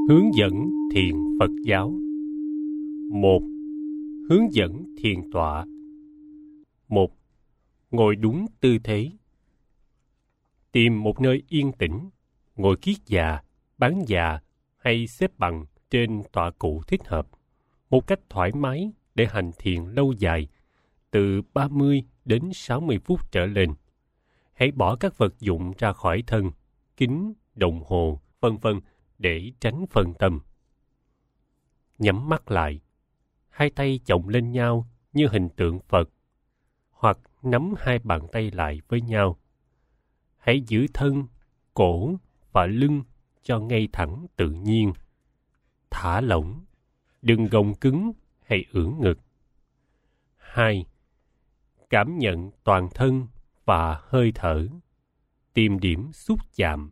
Hướng dẫn thiền Phật giáo. 1. Hướng dẫn thiền tọa. 1. Ngồi đúng tư thế. Tìm một nơi yên tĩnh, ngồi kiết già, bán già hay xếp bằng trên tọa cụ thích hợp, một cách thoải mái để hành thiền lâu dài, từ 30 đến 60 phút trở lên. Hãy bỏ các vật dụng ra khỏi thân, kính, đồng hồ, vân vân, để tránh phân tâm. Nhắm mắt lại, hai tay chồng lên nhau như hình tượng Phật, hoặc nắm hai bàn tay lại với nhau. Hãy giữ thân, cổ và lưng cho ngay thẳng tự nhiên. Thả lỏng, đừng gồng cứng hay ưỡn ngực. 2. Cảm nhận toàn thân và hơi thở. Tìm điểm xúc chạm.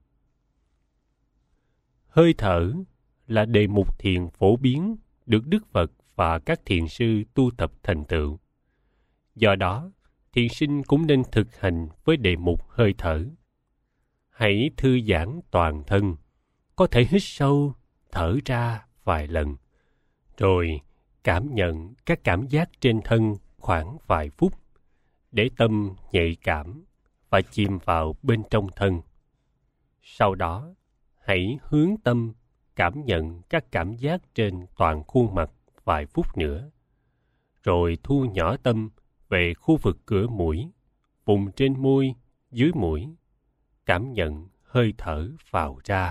Hơi thở là đề mục thiền phổ biến được Đức Phật và các thiền sư tu tập thành tựu. Do đó, thiền sinh cũng nên thực hành với đề mục hơi thở. Hãy thư giãn toàn thân, có thể hít sâu, thở ra vài lần, rồi cảm nhận các cảm giác trên thân khoảng vài phút, để tâm nhạy cảm và chìm vào bên trong thân. Sau đó, hãy hướng tâm cảm nhận các cảm giác trên toàn khuôn mặt vài phút nữa, rồi thu nhỏ tâm về khu vực cửa mũi, vùng trên môi, dưới mũi, cảm nhận hơi thở vào ra.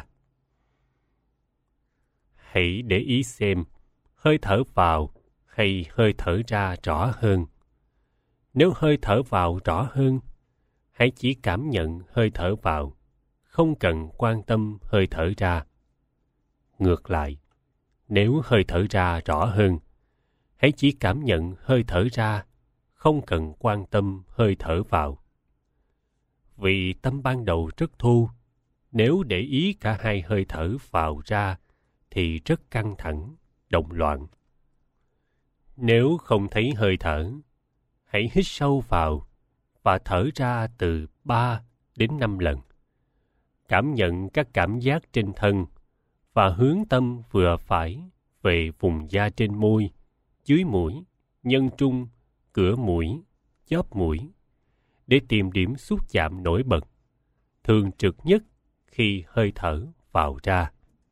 Hãy để ý xem hơi thở vào hay hơi thở ra rõ hơn. Nếu hơi thở vào rõ hơn, hãy chỉ cảm nhận hơi thở vào, không cần quan tâm hơi thở ra. Ngược lại, nếu hơi thở ra rõ hơn, hãy chỉ cảm nhận hơi thở ra, không cần quan tâm hơi thở vào. Vì tâm ban đầu rất thô, nếu để ý cả hai hơi thở vào ra thì rất căng thẳng, động loạn. Nếu không thấy hơi thở, hãy hít sâu vào và thở ra từ 3 đến 5 lần. Cảm nhận các cảm giác trên thân và hướng tâm vừa phải về vùng da trên môi, dưới mũi, nhân trung, cửa mũi, chóp mũi, để tìm điểm xúc chạm nổi bật, thường trực nhất khi hơi thở vào ra.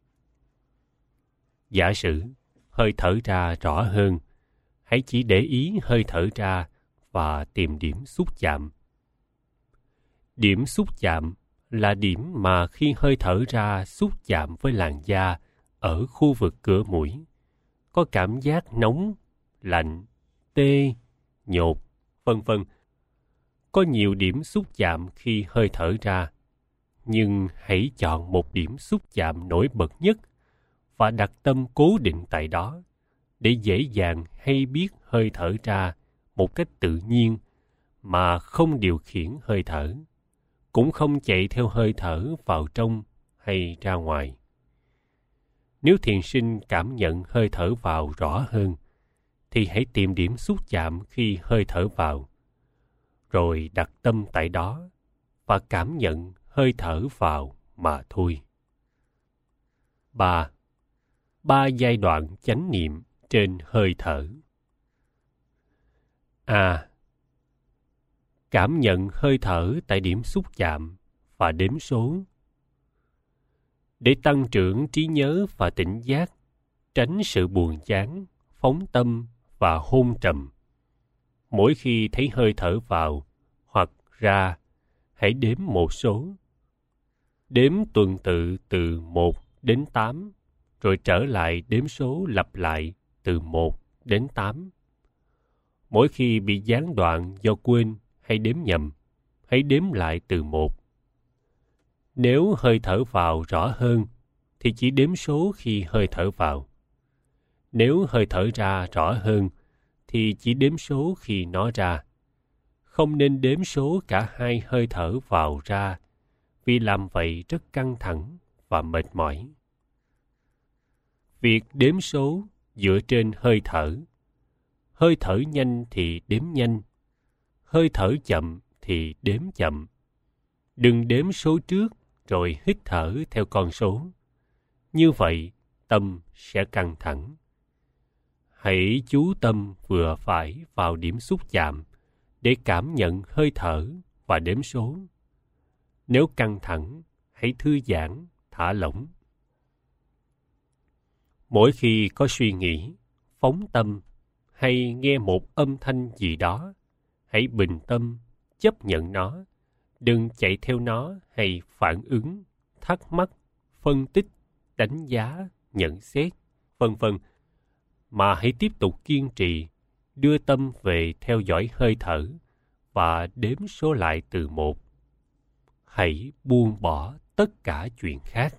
Giả sử hơi thở ra rõ hơn, hãy chỉ để ý hơi thở ra và tìm điểm xúc chạm. Điểm xúc chạm là điểm mà khi hơi thở ra xúc chạm với làn da ở khu vực cửa mũi, có cảm giác nóng, lạnh, tê, nhột, vân vân. Có nhiều điểm xúc chạm khi hơi thở ra, nhưng hãy chọn một điểm xúc chạm nổi bật nhất và đặt tâm cố định tại đó, để dễ dàng hay biết hơi thở ra một cách tự nhiên mà không điều khiển hơi thở, cũng không chạy theo hơi thở vào trong hay ra ngoài. Nếu thiền sinh cảm nhận hơi thở vào rõ hơn, thì hãy tìm điểm xúc chạm khi hơi thở vào, rồi đặt tâm tại đó và cảm nhận hơi thở vào mà thôi. 3. 3 giai đoạn chánh niệm trên hơi thở. A. Cảm nhận hơi thở tại điểm xúc chạm và đếm số. Để tăng trưởng trí nhớ và tỉnh giác, tránh sự buồn chán, phóng tâm và hôn trầm, mỗi khi thấy hơi thở vào hoặc ra, hãy đếm một số. Đếm tuần tự từ 1 đến 8, rồi trở lại đếm số lặp lại từ 1 đến 8. Mỗi khi bị gián đoạn do quên hay đếm nhầm, hãy đếm lại từ 1. Nếu hơi thở vào rõ hơn, thì chỉ đếm số khi hơi thở vào. Nếu hơi thở ra rõ hơn, thì chỉ đếm số khi nó ra. Không nên đếm số cả hai hơi thở vào ra, vì làm vậy rất căng thẳng và mệt mỏi. Việc đếm số dựa trên hơi thở. Hơi thở nhanh thì đếm nhanh, hơi thở chậm thì đếm chậm. Đừng đếm số trước rồi hít thở theo con số. Như vậy, tâm sẽ căng thẳng. Hãy chú tâm vừa phải vào điểm xúc chạm để cảm nhận hơi thở và đếm số. Nếu căng thẳng, hãy thư giãn, thả lỏng. Mỗi khi có suy nghĩ, phóng tâm hay nghe một âm thanh gì đó, hãy bình tâm, chấp nhận nó. Đừng chạy theo nó hay phản ứng, thắc mắc, phân tích, đánh giá, nhận xét, vân vân, mà hãy tiếp tục kiên trì, đưa tâm về theo dõi hơi thở và đếm số lại từ 1. Hãy buông bỏ tất cả chuyện khác.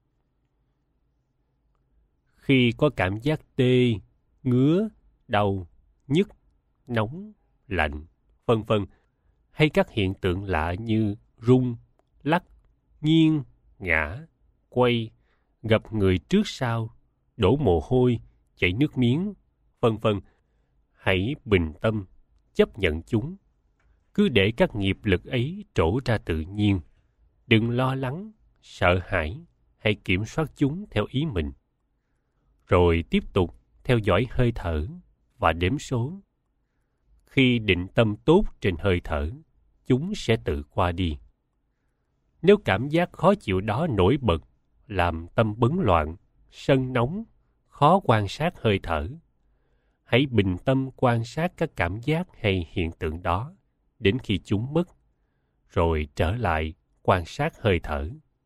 Khi có cảm giác tê, ngứa, đau, nhức, nóng, lạnh, vân vân, hay các hiện tượng lạ như rung, lắc, nghiêng, ngã, quay, gập người trước sau, đổ mồ hôi, chảy nước miếng, vân vân, hãy bình tâm, chấp nhận chúng. Cứ để các nghiệp lực ấy trổ ra tự nhiên. Đừng lo lắng, sợ hãi hay kiểm soát chúng theo ý mình. Rồi tiếp tục theo dõi hơi thở và đếm số. Khi định tâm tốt trên hơi thở, chúng sẽ tự qua đi. Nếu cảm giác khó chịu đó nổi bật, làm tâm bấn loạn, sân nóng, khó quan sát hơi thở, hãy bình tâm quan sát các cảm giác hay hiện tượng đó đến khi chúng mất, rồi trở lại quan sát hơi thở.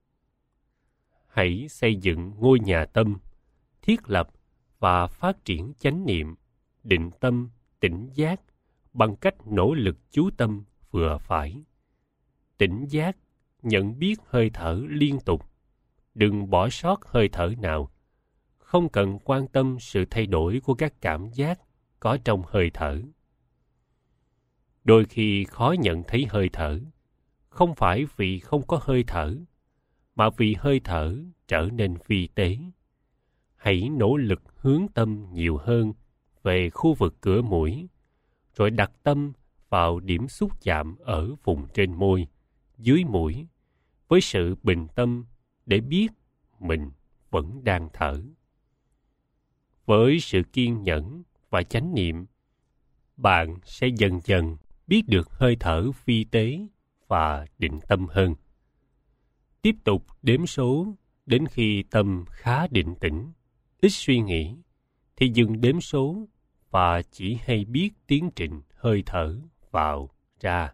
Hãy xây dựng ngôi nhà tâm, thiết lập và phát triển chánh niệm, định tâm, tỉnh giác bằng cách nỗ lực chú tâm vừa phải. Tỉnh giác, nhận biết hơi thở liên tục. Đừng bỏ sót hơi thở nào. Không cần quan tâm sự thay đổi của các cảm giác có trong hơi thở. Đôi khi khó nhận thấy hơi thở, không phải vì không có hơi thở, mà vì hơi thở trở nên vi tế. Hãy nỗ lực hướng tâm nhiều hơn về khu vực cửa mũi, rồi đặt tâm vào điểm xúc chạm ở vùng trên môi, dưới mũi, với sự bình tâm để biết mình vẫn đang thở. Với sự kiên nhẫn và chánh niệm, bạn sẽ dần dần biết được hơi thở vi tế và định tâm hơn. Tiếp tục đếm số đến khi tâm khá định tĩnh, ít suy nghĩ, thì dừng đếm số và chỉ hay biết tiến trình hơi thở vào, ra.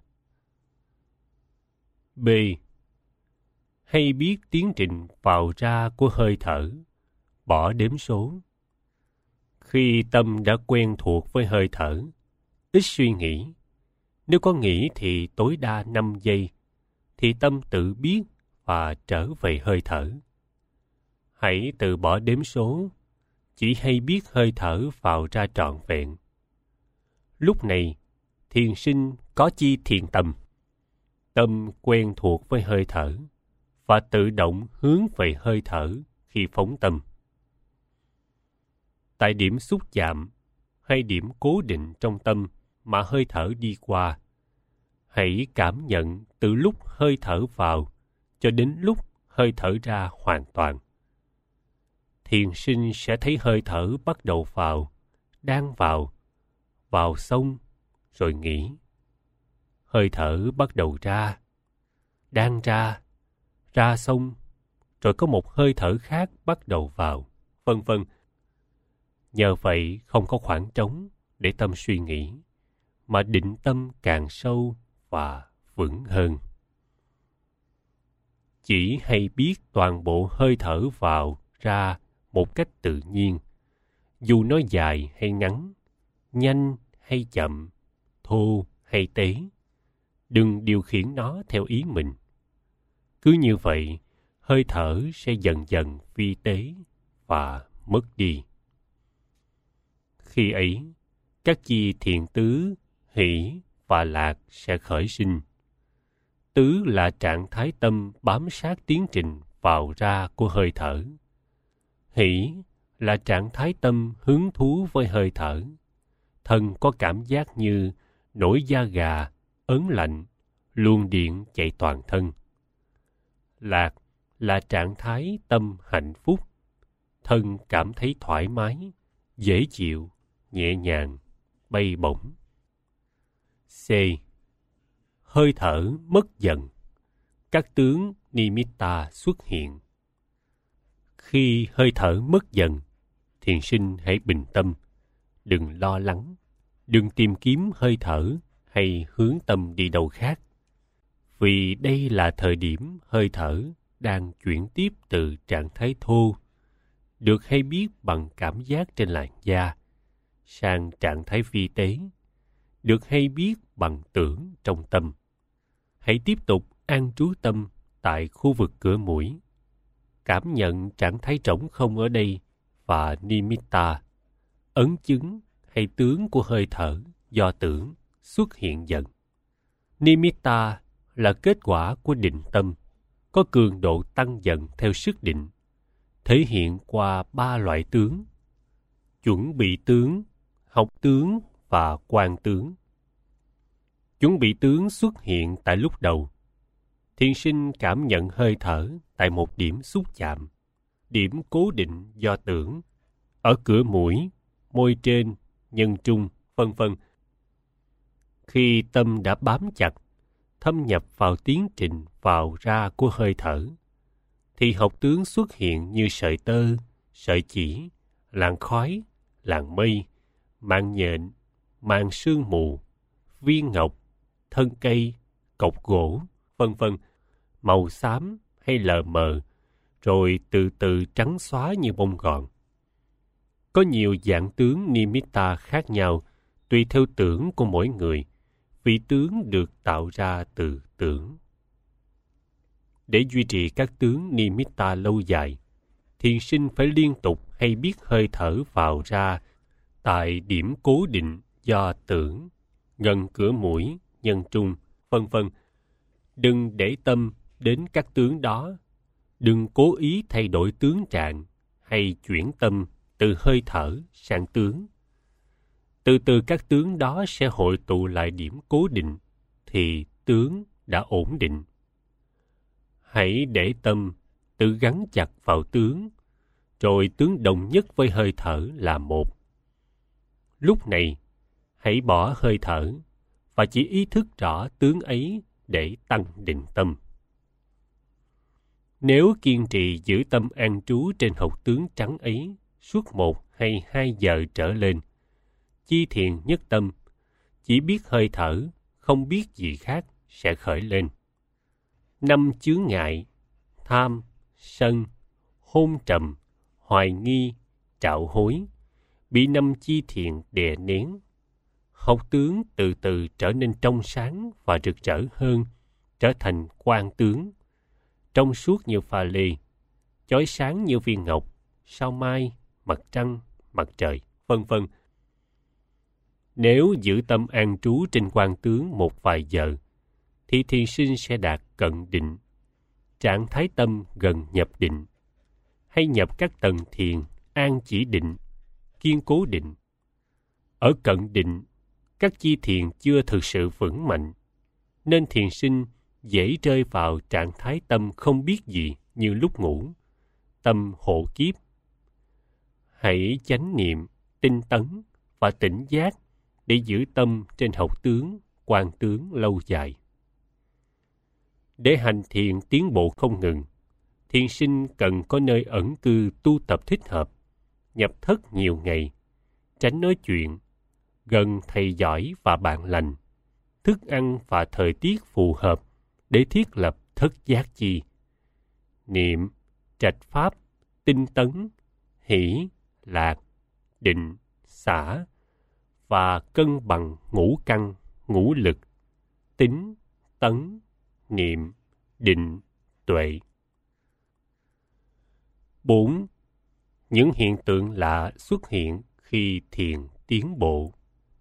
B. Hay biết tiến trình vào ra của hơi thở, bỏ đếm số. Khi tâm đã quen thuộc với hơi thở, ít suy nghĩ, nếu có nghĩ thì tối đa 5 giây, thì tâm tự biết và trở về hơi thở. Hãy từ bỏ đếm số, chỉ hay biết hơi thở vào ra trọn vẹn. Lúc này, thiền sinh có chi thiền tâm. Tâm quen thuộc với hơi thở và tự động hướng về hơi thở khi phóng tâm. Tại điểm xúc chạm hay điểm cố định trong tâm mà hơi thở đi qua, hãy cảm nhận từ lúc hơi thở vào cho đến lúc hơi thở ra hoàn toàn. Thiền sinh sẽ thấy hơi thở bắt đầu đang vào xong, rồi nghỉ. Hơi thở bắt đầu đang ra xong, rồi có một hơi thở khác bắt đầu vào, vân vân. Nhờ vậy không có khoảng trống để tâm suy nghĩ, mà định tâm càng sâu và vững hơn. Chỉ hay biết toàn bộ hơi thở vào, ra một cách tự nhiên, dù nó dài hay ngắn, nhanh hay chậm, thô hay tế. Đừng điều khiển nó theo ý mình. Cứ như vậy, hơi thở sẽ dần dần vi tế và mất đi. Khi ấy, các chi thiện tứ, hỷ và lạc sẽ khởi sinh. Tứ là trạng thái tâm bám sát tiến trình vào ra của hơi thở. Hỷ là trạng thái tâm hứng thú với hơi thở. Thân có cảm giác như nổi da gà, ớn lạnh, luồng điện chạy toàn thân. Lạc là trạng thái tâm hạnh phúc. thân cảm thấy thoải mái, dễ chịu, nhẹ nhàng, bay bổng. C. Hơi thở mất dần. Các tướng nimitta xuất hiện. Khi hơi thở mất dần, thiền sinh hãy bình tâm, đừng lo lắng, đừng tìm kiếm hơi thở hay hướng tâm đi đâu khác. Vì đây là thời điểm hơi thở đang chuyển tiếp từ trạng thái thô, được hay biết bằng cảm giác trên làn da, sang trạng thái vi tế, được hay biết bằng tưởng trong tâm. Hãy tiếp tục an trú tâm tại khu vực cửa mũi. Cảm nhận trạng thái trống không ở đây và nimitta, ấn chứng hay tướng của hơi thở do tưởng xuất hiện dần. Nimitta là kết quả của định tâm, có cường độ tăng dần theo sức định, thể hiện qua 3 loại tướng: chuẩn bị tướng, học tướng và quan tướng. Chuẩn bị tướng xuất hiện tại lúc đầu. Thiền sinh cảm nhận hơi thở tại một điểm xúc chạm, điểm cố định do tưởng, ở cửa mũi, môi trên, nhân trung, vân vân. Khi tâm đã bám chặt, thâm nhập vào tiến trình vào ra của hơi thở, thì học tướng xuất hiện như sợi tơ, sợi chỉ, làn khói, làn mây, màn nhện, màn sương mù, viên ngọc, thân cây, cọc gỗ, vân vân, màu xám hay lờ mờ, rồi từ từ trắng xóa như bông gòn. Có nhiều dạng tướng nimitta khác nhau tùy theo tưởng của mỗi người, vì tướng được tạo ra từ tưởng. Để duy trì các tướng nimitta lâu dài, thiền sinh phải liên tục hay biết hơi thở vào ra tại điểm cố định do tưởng, gần cửa mũi, nhân trung, vân vân. Đừng để tâm đến các tướng đó, đừng cố ý thay đổi tướng trạng hay chuyển tâm từ hơi thở sang tướng. Từ từ các tướng đó sẽ hội tụ lại điểm cố định, thì tướng đã ổn định. Hãy để tâm tự gắn chặt vào tướng, rồi tướng đồng nhất với hơi thở là một. Lúc này, hãy bỏ hơi thở và chỉ ý thức rõ tướng ấy để tăng định tâm. Nếu kiên trì giữ tâm an trú trên hộc tướng trắng ấy suốt 1 hay 2 giờ trở lên, chi thiền nhất tâm, chỉ biết hơi thở, không biết gì khác sẽ khởi lên. 5 chướng ngại: tham, sân, hôn trầm, hoài nghi, trạo hối, bị 5 chi thiền đè nén. Học tướng từ từ trở nên trong sáng và rực rỡ hơn, trở thành quang tướng, trong suốt như pha lê, chói sáng như viên ngọc, sao mai, mặt trăng, mặt trời, vân vân. Nếu giữ tâm an trú trên quang tướng một vài giờ, thì thiền sinh sẽ đạt cận định, trạng thái tâm gần nhập định, hay nhập các tầng thiền an chỉ định, kiên cố định. Ở cận định, các chi thiền chưa thực sự vững mạnh, nên thiền sinh dễ rơi vào trạng thái tâm không biết gì như lúc ngủ, tâm hộ kiếp. Hãy chánh niệm, tinh tấn và tỉnh giác để giữ tâm trên học tướng, quang tướng lâu dài. Để hành thiền tiến bộ không ngừng, thiền sinh cần có nơi ẩn cư tu tập thích hợp, nhập thất nhiều ngày, tránh nói chuyện, gần thầy giỏi và bạn lành, thức ăn và thời tiết phù hợp để thiết lập thất giác chi. Niệm, trạch pháp, tinh tấn, hỷ, lạc, định, xả và cân bằng ngũ căn, ngũ lực, tín, tấn, niệm, định, tuệ. 4. Những hiện tượng lạ xuất hiện khi thiền tiến bộ.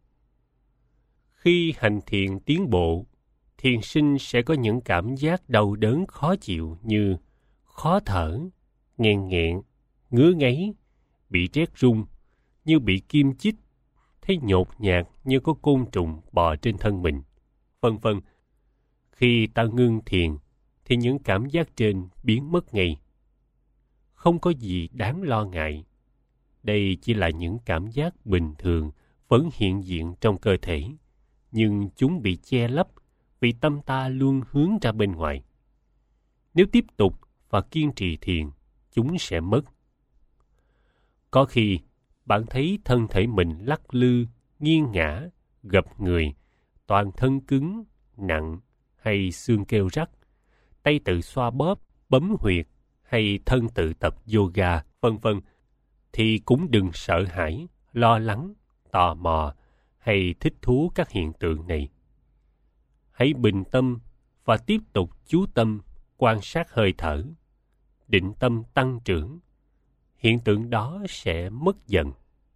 Khi hành thiền tiến bộ, thiền sinh sẽ có những cảm giác đau đớn khó chịu như khó thở, nghẹn nghẹn, ngứa ngáy, bị rét run, như bị kim chích, thấy nhột nhạt như có côn trùng bò trên thân mình, vân vân. Khi ta ngưng thiền, thì những cảm giác trên biến mất ngay. không có gì đáng lo ngại. Đây chỉ là những cảm giác bình thường vẫn hiện diện trong cơ thể, nhưng chúng bị che lấp vì tâm ta luôn hướng ra bên ngoài. Nếu tiếp tục và kiên trì thiền, chúng sẽ mất. Có khi bạn thấy thân thể mình lắc lư, nghiêng ngã, gập người, toàn thân cứng, nặng hay xương kêu rắc, tay tự xoa bóp, bấm huyệt hay thân tự tập yoga, vân vân, thì cũng đừng sợ hãi, lo lắng, tò mò hay thích thú các hiện tượng này. Hãy bình tâm và tiếp tục chú tâm quan sát hơi thở. Định tâm tăng trưởng, hiện tượng đó sẽ mất dần.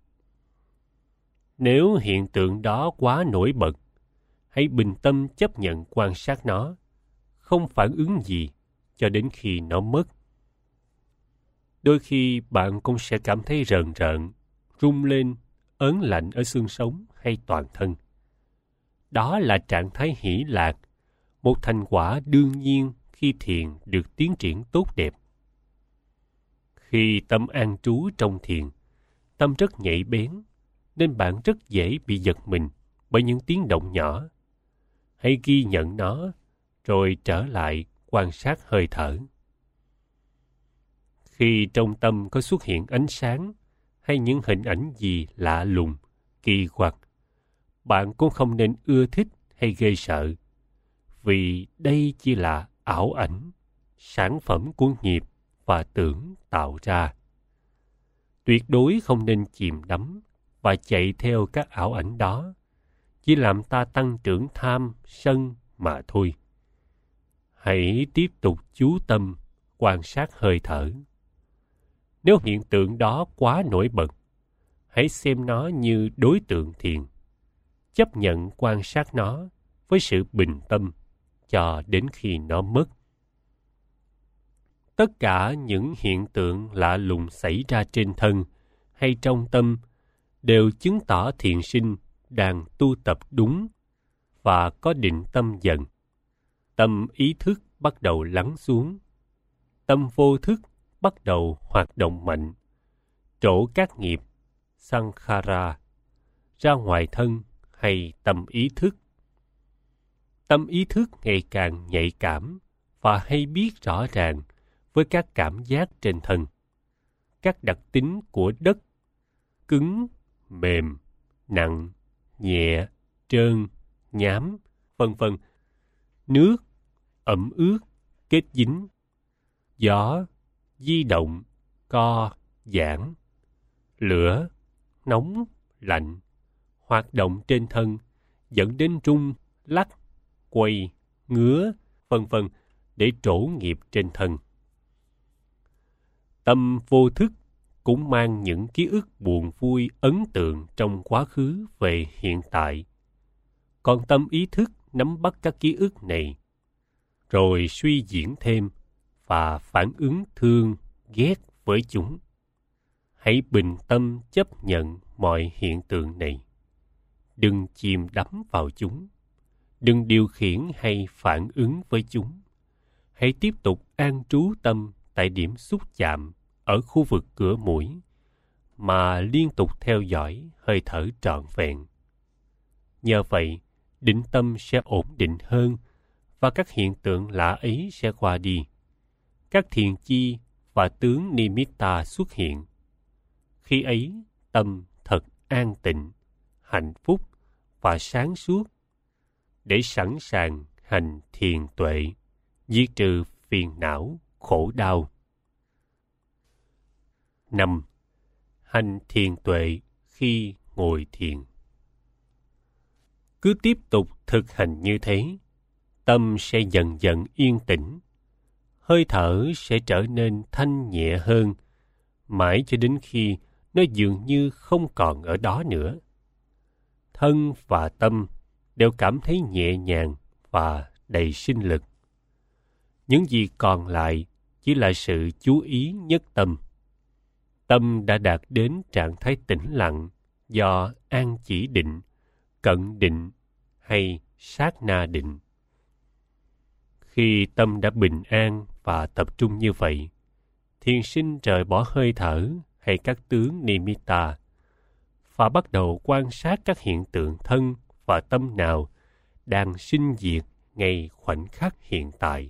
Nếu hiện tượng đó quá nổi bật, hãy bình tâm chấp nhận quan sát nó, không phản ứng gì cho đến khi nó mất. Đôi khi bạn cũng sẽ cảm thấy rờn rợn, rung lên, ớn lạnh ở xương sống hay toàn thân. Đó là trạng thái hỷ lạc, một thành quả đương nhiên khi thiền được tiến triển tốt đẹp. Khi tâm an trú trong thiền, tâm rất nhạy bén, nên bạn rất dễ bị giật mình bởi những tiếng động nhỏ. Hãy ghi nhận nó, rồi trở lại quan sát hơi thở. Khi trong tâm có xuất hiện ánh sáng hay những hình ảnh gì lạ lùng, kỳ quặc, bạn cũng không nên ưa thích hay ghê sợ, vì đây chỉ là ảo ảnh, sản phẩm của nghiệp và tưởng tạo ra. Tuyệt đối không nên chìm đắm và chạy theo các ảo ảnh đó, chỉ làm ta tăng trưởng tham, sân mà thôi. Hãy tiếp tục chú tâm quan sát hơi thở. Nếu hiện tượng đó quá nổi bật, hãy xem nó như đối tượng thiền. Chấp nhận quan sát nó với sự bình tâm cho đến khi nó mất. Tất cả những hiện tượng lạ lùng xảy ra trên thân hay trong tâm đều chứng tỏ thiền sinh đang tu tập đúng và có định tâm dần. Tâm ý thức bắt đầu lắng xuống. Tâm vô thức bắt đầu hoạt động mạnh, trổ các nghiệp, sankhara, ra ngoài thân hay tâm ý thức. Tâm ý thức ngày càng nhạy cảm và hay biết rõ ràng với các cảm giác trên thân, các đặc tính của đất, cứng, mềm, nặng, nhẹ, trơn, nhám, vân vân, nước, ẩm ướt, kết dính, gió, di động, co, giãn, lửa, nóng, lạnh, hoạt động trên thân dẫn đến rung, lắc, quay, ngứa, vân vân để trổ nghiệp trên thân. Tâm vô thức cũng mang những ký ức buồn vui ấn tượng trong quá khứ về hiện tại. Còn tâm ý thức nắm bắt các ký ức này, rồi suy diễn thêm và phản ứng thương, ghét với chúng. Hãy bình tâm chấp nhận mọi hiện tượng này. Đừng chìm đắm vào chúng. Đừng điều khiển hay phản ứng với chúng. Hãy tiếp tục an trú tâm tại điểm xúc chạm ở khu vực cửa mũi, mà liên tục theo dõi hơi thở trọn vẹn. Nhờ vậy, định tâm sẽ ổn định hơn và các hiện tượng lạ ấy sẽ qua đi. Các thiền chi và tướng nimitta xuất hiện. Khi ấy, tâm thật an tịnh, hạnh phúc và sáng suốt để sẵn sàng hành thiền tuệ, diệt trừ phiền não, khổ đau. 5. Hành thiền tuệ khi ngồi thiền. Cứ tiếp tục thực hành như thế, tâm sẽ dần dần yên tĩnh, hơi thở sẽ trở nên thanh nhẹ hơn, mãi cho đến khi nó dường như không còn ở đó nữa. Thân và tâm đều cảm thấy nhẹ nhàng và đầy sinh lực. Những gì còn lại chỉ là sự chú ý nhất tâm. Tâm đã đạt đến trạng thái tĩnh lặng do an chỉ định, cận định hay sát na định. Khi tâm đã bình an và tập trung như vậy, thiền sinh rời bỏ hơi thở hay các tướng nimitta và bắt đầu quan sát các hiện tượng thân và tâm nào đang sinh diệt ngay khoảnh khắc hiện tại.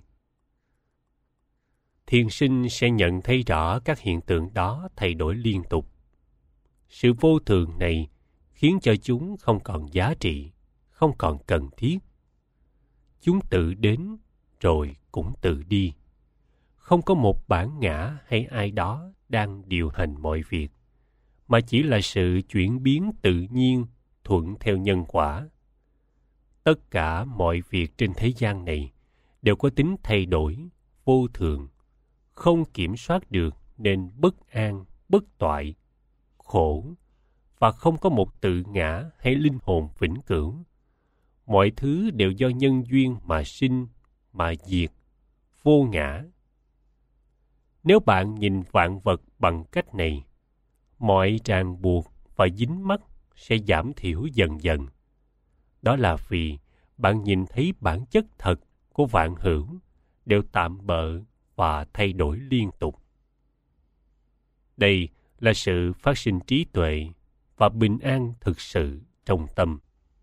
Thiền sinh sẽ nhận thấy rõ các hiện tượng đó thay đổi liên tục. Sự vô thường này khiến cho chúng không còn giá trị, không còn cần thiết. Chúng tự đến rồi cũng tự đi. Không có một bản ngã hay ai đó đang điều hành mọi việc, mà chỉ là sự chuyển biến tự nhiên thuận theo nhân quả. Tất cả mọi việc trên thế gian này đều có tính thay đổi, vô thường, không kiểm soát được nên bất an, bất toại, khổ, và không có một tự ngã hay linh hồn vĩnh cửu. Mọi thứ đều do nhân duyên mà sinh, mà diệt, vô ngã. Nếu bạn nhìn vạn vật bằng cách này, mọi ràng buộc và dính mắc sẽ giảm thiểu dần dần. Đó là vì bạn nhìn thấy bản chất thật của vạn hữu đều tạm bợ và thay đổi liên tục. Đây là sự phát sinh trí tuệ và bình an thực sự trong tâm.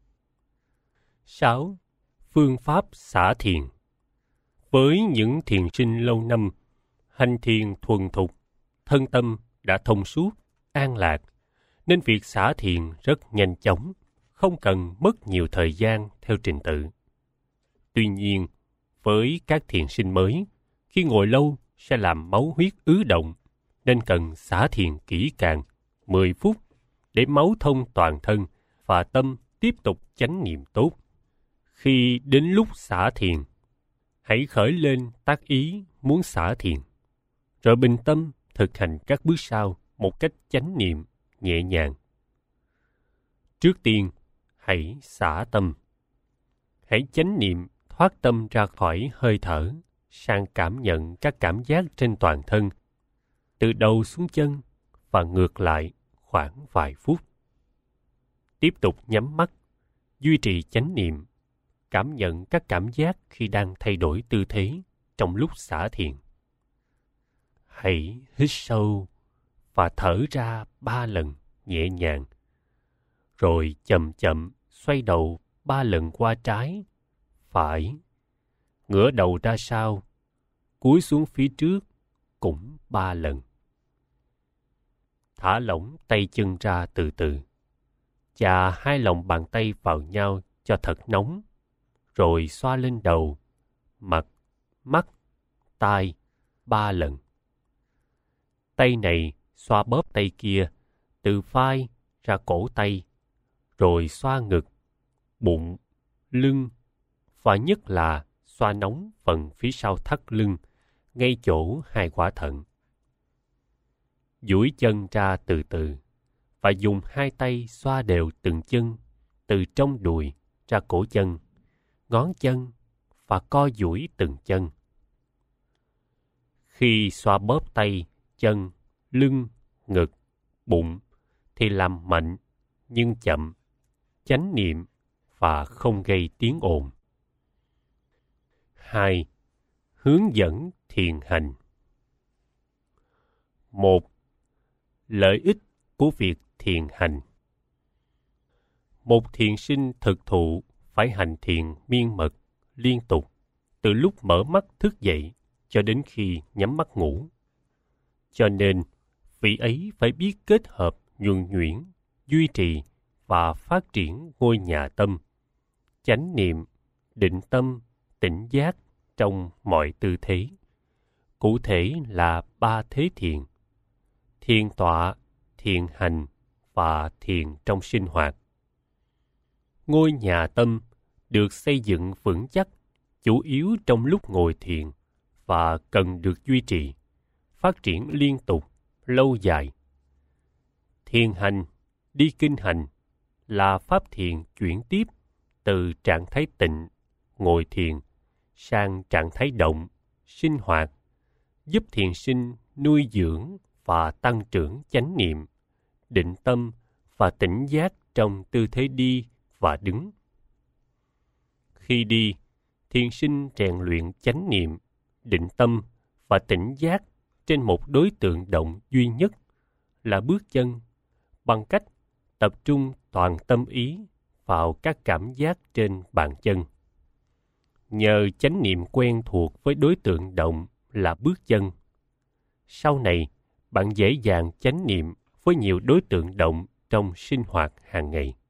6. Phương pháp xả thiền. Với những thiền sinh lâu năm, hành thiền thuần thục, thân tâm đã thông suốt, an lạc, nên việc xả thiền rất nhanh chóng, không cần mất nhiều thời gian theo trình tự. Tuy nhiên, với các thiền sinh mới, khi ngồi lâu sẽ làm máu huyết ứ động, nên cần xả thiền kỹ càng 10 phút để máu thông toàn thân và tâm tiếp tục chánh niệm tốt. Khi đến lúc xả thiền, hãy khởi lên tác ý muốn xả thiền, rồi bình tâm thực hành các bước sau một cách chánh niệm, nhẹ nhàng. Trước tiên, hãy xả tâm. Hãy chánh niệm thoát tâm ra khỏi hơi thở, sang cảm nhận các cảm giác trên toàn thân, từ đầu xuống chân và ngược lại khoảng vài phút. Tiếp tục nhắm mắt, duy trì chánh niệm, cảm nhận các cảm giác khi đang thay đổi tư thế trong lúc xả thiền. Hãy hít sâu và thở ra 3 lần nhẹ nhàng, rồi chậm chậm xoay đầu 3 lần qua trái, phải, ngửa đầu ra sau, cúi xuống phía trước cũng 3 lần. Thả lỏng tay chân ra từ từ. Chà 2 lòng bàn tay vào nhau cho thật nóng, rồi xoa lên đầu, mặt, mắt, tai 3 lần. Tay này xoa bóp tay kia, từ vai ra cổ tay, rồi xoa ngực, bụng, lưng, và nhất là xoa nóng phần phía sau thắt lưng, ngay chỗ 2 quả thận. Duỗi chân ra từ từ, và dùng 2 tay xoa đều từng chân, từ trong đùi ra cổ chân, ngón chân, và co duỗi từng chân. Khi xoa bóp tay, chân, lưng, ngực, bụng, thì làm mạnh nhưng chậm, chánh niệm và không gây tiếng ồn. 2. Hướng dẫn thiền hành. 1. Lợi ích của việc thiền hành. Một thiền sinh thực thụ phải hành thiền miên mật, liên tục, từ lúc mở mắt thức dậy cho đến khi nhắm mắt ngủ. Cho nên, vị ấy phải biết kết hợp nhuần nhuyễn, duy trì và phát triển ngôi nhà tâm, chánh niệm, định tâm, tỉnh giác trong mọi tư thế. Cụ thể là 3 thế thiền: thiền tọa, thiền hành và thiền trong sinh hoạt. Ngôi nhà tâm được xây dựng vững chắc chủ yếu trong lúc ngồi thiền và cần được duy trì, phát triển liên tục, lâu dài. Thiền hành, đi kinh hành là pháp thiền chuyển tiếp từ trạng thái tịnh, ngồi thiền, sang trạng thái động, sinh hoạt, giúp thiền sinh nuôi dưỡng và tăng trưởng chánh niệm, định tâm và tỉnh giác trong tư thế đi và đứng. Khi đi, thiền sinh rèn luyện chánh niệm, định tâm và tỉnh giác trên một đối tượng động duy nhất là bước chân, bằng cách tập trung toàn tâm ý vào các cảm giác trên bàn chân. Nhờ chánh niệm quen thuộc với đối tượng động là bước chân, sau này bạn dễ dàng chánh niệm với nhiều đối tượng động trong sinh hoạt hàng ngày.